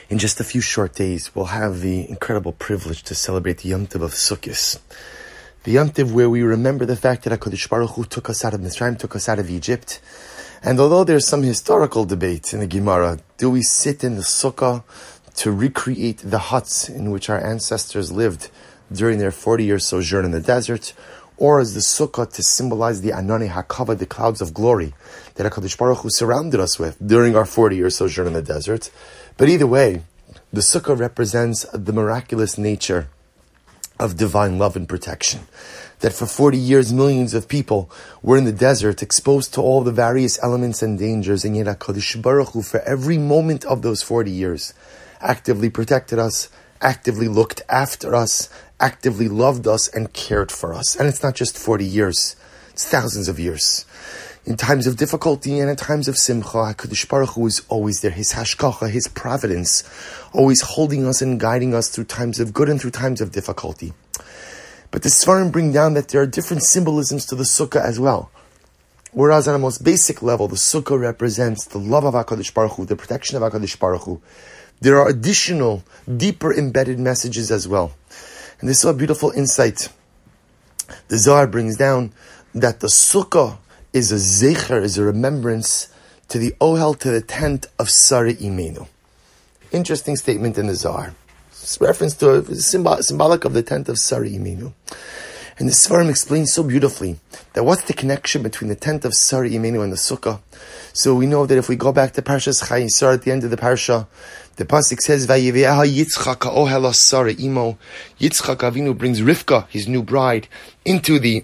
In just a few short days, we'll have the incredible privilege to celebrate the Yom Tov of Sukkot. The Yom Tov where we remember the fact that HaKadosh Baruch Hu took us out of Mitzrayim, took us out of Egypt. And although there's some historical debate in the Gemara, do we sit in the Sukkah to recreate the huts in which our ancestors lived during their 40-year sojourn in the desert? Or is the Sukkah to symbolize the Anani HaKavod, the clouds of glory, that HaKadosh Baruch Hu surrounded us with during our 40-year sojourn in the desert? But either way, the Sukkah represents the miraculous nature of divine love and protection. That for 40 years, millions of people were in the desert, exposed to all the various elements and dangers, and yet HaKadosh Baruch Hu, for every moment of those 40 years, actively protected us, actively looked after us, actively loved us, and cared for us. And it's not just 40 years, it's thousands of years. In times of difficulty and in times of simcha, HaKadosh Baruch Hu is always there. His hashkacha, His providence, always holding us and guiding us through times of good and through times of difficulty. But the Sfarim bring down that there are different symbolisms to the Sukkah as well. Whereas on a most basic level, the Sukkah represents the love of HaKadosh Baruch Hu, the protection of HaKadosh Baruch Hu. There are additional, deeper embedded messages as well. And this is a beautiful insight. The Zohar brings down that the Sukkah is a zecher, is a remembrance to the ohel, to the tent of Sari Imenu. Interesting statement in the Zohar. It's reference to a symbolic of the tent of Sari Imenu. And the Sfarim explains so beautifully that what's the connection between the tent of Sari Imenu and the Sukkah. So we know that if we go back to Parshas Chayisar at the end of the Parsha, the pasuk says, "Vayive'aha Yitzchak ha'ohel Sari imo." Yitzchak Avinu brings Rivka, his new bride, into the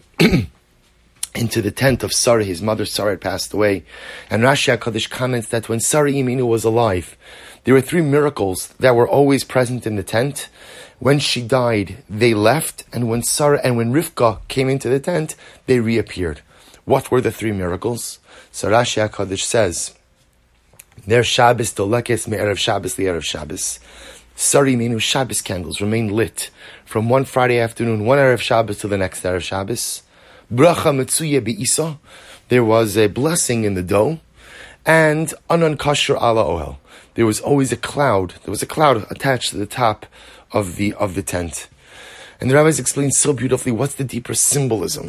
tent of Sarah. His mother Sarah had passed away. And Rashi HaKadosh comments that when Sarah Imenu was alive, there were three miracles that were always present in the tent. When she died, they left, and when Rivka came into the tent, they reappeared. What were the three miracles? So Rashi HaKadosh says, "Ner Shabbos dolekes me'erev Shabbos li'erev Shabbos." Sarah Imenu Shabbos candles remained lit from one Friday afternoon, one Erev Shabbos to the next Erev Shabbos. Bracha metzuye be'isa, there was a blessing in the dough, and anan kasher ala ohel, there was always a cloud. There was a cloud attached to the top of the tent. And the rabbis explain so beautifully what's the deeper symbolism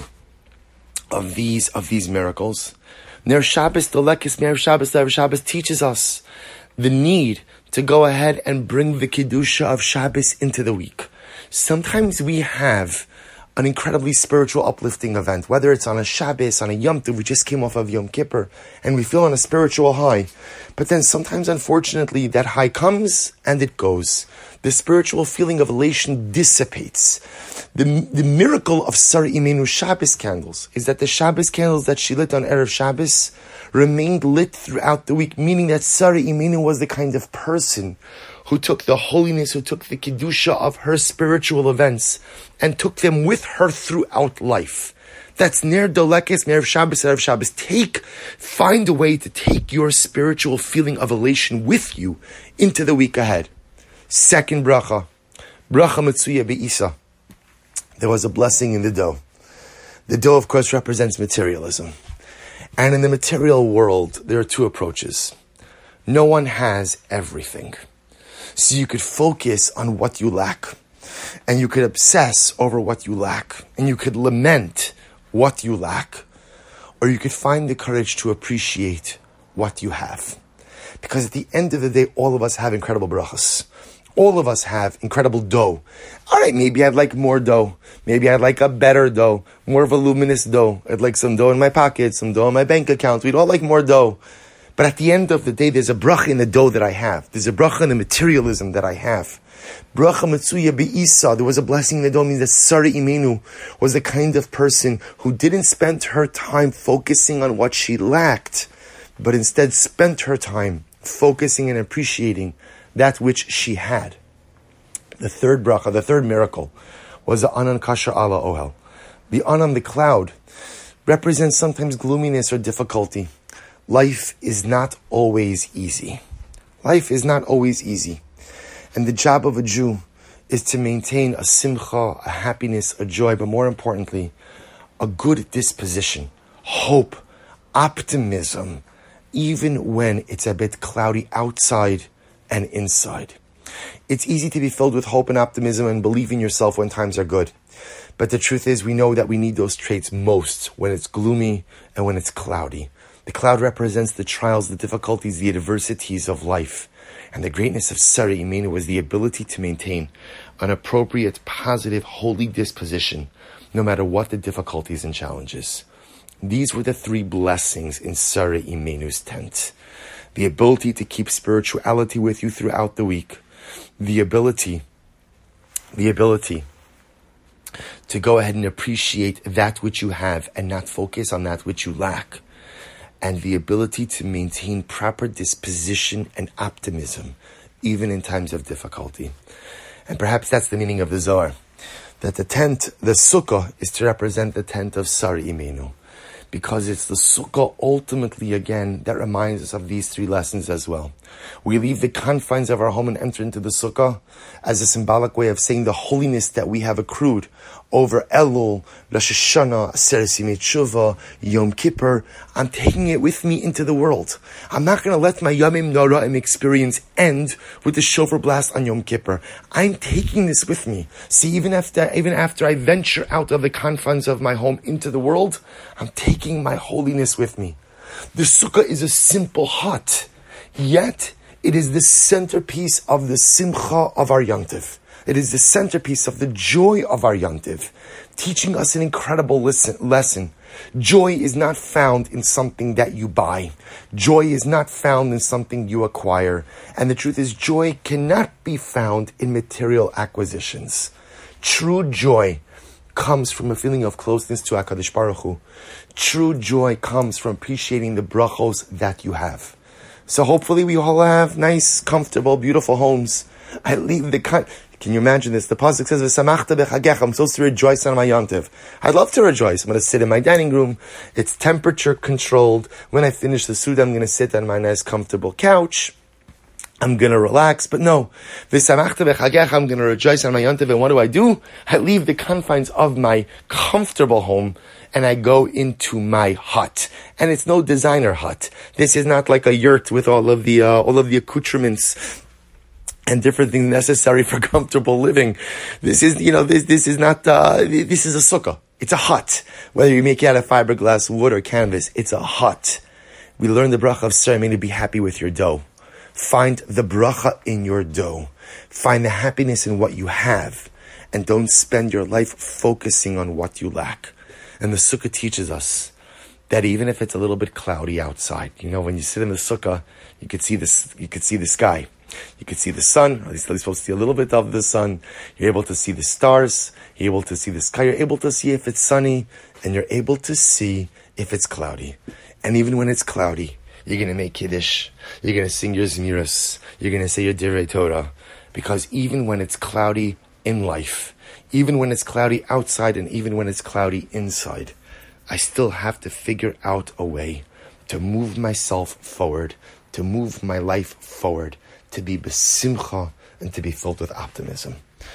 of these miracles. Ner Shabbos dolekes me'erev Shabbos le'erev Shabbos teaches us the need to go ahead and bring the kedusha of Shabbos into the week. Sometimes we have an incredibly spiritual, uplifting event, whether it's on a Shabbos, on a Yom Tov, we just came off of Yom Kippur, and we feel on a spiritual high. But then sometimes, unfortunately, that high comes and it goes. The spiritual feeling of elation dissipates. The miracle of Sarah Imenu Shabbos candles is that the Shabbos candles that she lit on Erev Shabbos remained lit throughout the week, meaning that Sarah Imenu was the kind of person who took the holiness, who took the kedusha of her spiritual events and took them with her throughout life. That's ner dolekes, ner Shabbos, Erev Shabbos. Find a way to take your spiritual feeling of elation with you into the week ahead. Second bracha metzuya be'isa. There was a blessing in the dough. The dough, of course, represents materialism. And in the material world, there are two approaches. No one has everything. So you could focus on what you lack, and you could obsess over what you lack, and you could lament what you lack, or you could find the courage to appreciate what you have. Because at the end of the day, all of us have incredible brachas. All of us have incredible dough. All right, maybe I'd like more dough. Maybe I'd like a better dough, more voluminous dough. I'd like some dough in my pocket, some dough in my bank account. We'd all like more dough. But at the end of the day, there's a bracha in the dough that I have. There's a bracha in the materialism that I have. Bracha metzuya be'isa. There was a blessing in the dough, means that Sarah Imenu was the kind of person who didn't spend her time focusing on what she lacked, but instead spent her time focusing and appreciating that which she had. The third bracha, the third miracle, was the anan kasher ala ohel. The anan, the cloud, represents sometimes gloominess or difficulty. Life is not always easy. Life is not always easy. And the job of a Jew is to maintain a simcha, a happiness, a joy, but more importantly, a good disposition, hope, optimism, even when it's a bit cloudy outside and inside. It's easy to be filled with hope and optimism and believe in yourself when times are good. But the truth is, we know that we need those traits most when it's gloomy and when it's cloudy. The cloud represents the trials, the difficulties, the adversities of life. And the greatness of Sarah Imenu was the ability to maintain an appropriate, positive, holy disposition, no matter what the difficulties and challenges. These were the three blessings in Sarah Imenu's tent. The ability to keep spirituality with you throughout the week. The ability to go ahead and appreciate that which you have and not focus on that which you lack. And the ability to maintain proper disposition and optimism, even in times of difficulty. And perhaps that's the meaning of the Zohar, that the tent, the sukkah, is to represent the tent of Sarah Imenu, because it's the sukkah ultimately, again, that reminds us of these three lessons as well. We leave the confines of our home and enter into the sukkah as a symbolic way of saying the holiness that we have accrued over Elul, Rosh Hashanah, Aseret Yemei Tshuva, Yom Kippur. I'm taking it with me into the world. I'm not going to let my Yamim Noraim experience end with the shofar blast on Yom Kippur. I'm taking this with me. See, even after I venture out of the confines of my home into the world, I'm taking my holiness with me. The sukkah is a simple hut, yet it is the centerpiece of the simcha of our Yom Tov. It is the centerpiece of the joy of our Yom Tov, teaching us an incredible lesson. Joy is not found in something that you buy. Joy is not found in something you acquire. And the truth is, joy cannot be found in material acquisitions. True joy comes from a feeling of closeness to HaKadosh Baruch Hu. True joy comes from appreciating the brachos that you have. So hopefully we all have nice, comfortable, beautiful homes. Can you imagine this? The pasuk says, "V'samachta b'chagecha." I'm supposed to rejoice on my Yom Tov. I'd love to rejoice. I'm going to sit in my dining room. It's temperature controlled. When I finish the Suda, I'm going to sit on my nice, comfortable couch. I'm going to relax. But no, "V'samachta b'chagecha." I'm going to rejoice on my Yom Tov. And what do? I leave the confines of my comfortable home and I go into my hut. And it's no designer hut. This is not like a yurt with all of the accoutrements and different things necessary for comfortable living. This is, this is not, this is a sukkah. It's a hut. Whether you make it out of fiberglass, wood, or canvas, it's a hut. We learn the bracha of Sarah Imenu to be happy with your dough. Find the bracha in your dough. Find the happiness in what you have. And don't spend your life focusing on what you lack. And the sukkah teaches us that even if it's a little bit cloudy outside, when you sit in the sukkah, you could see the sky. You could see the sun, or at least you're supposed to see a little bit of the sun. You're able to see the stars. You're able to see the sky. You're able to see if it's sunny, and you're able to see if it's cloudy. And even when it's cloudy, you're going to make Kiddush. You're going to sing your Zmiros. You're going to say your Divrei Torah. Because even when it's cloudy in life, even when it's cloudy outside, and even when it's cloudy inside, I still have to figure out a way to move myself forward, to move my life forward, to be besimcha, and to be filled with optimism.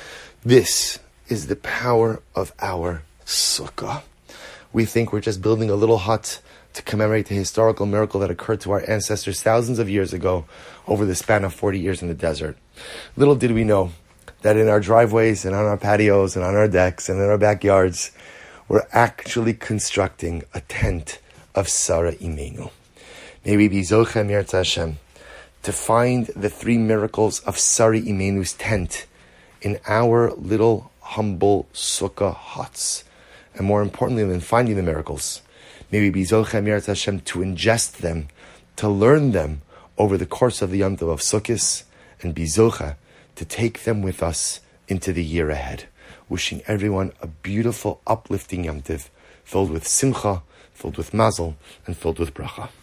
This is the power of our sukkah. We think we're just building a little hut to commemorate the historical miracle that occurred to our ancestors thousands of years ago over the span of 40 years in the desert. Little did we know that in our driveways and on our patios and on our decks and in our backyards, we're actually constructing a tent of Sarah Imenu. May we be Zocha Mirza Hashem to find the three miracles of Sarah Imenu's tent in our little humble sukkah huts. And more importantly than finding the miracles, may we be Zocha Mirza Hashem to ingest them, to learn them over the course of the Yom Tov of Sukkot, and be Zocha to take them with us into the year ahead. Wishing everyone a beautiful, uplifting Yom Tov, filled with simcha, filled with mazel, and filled with bracha.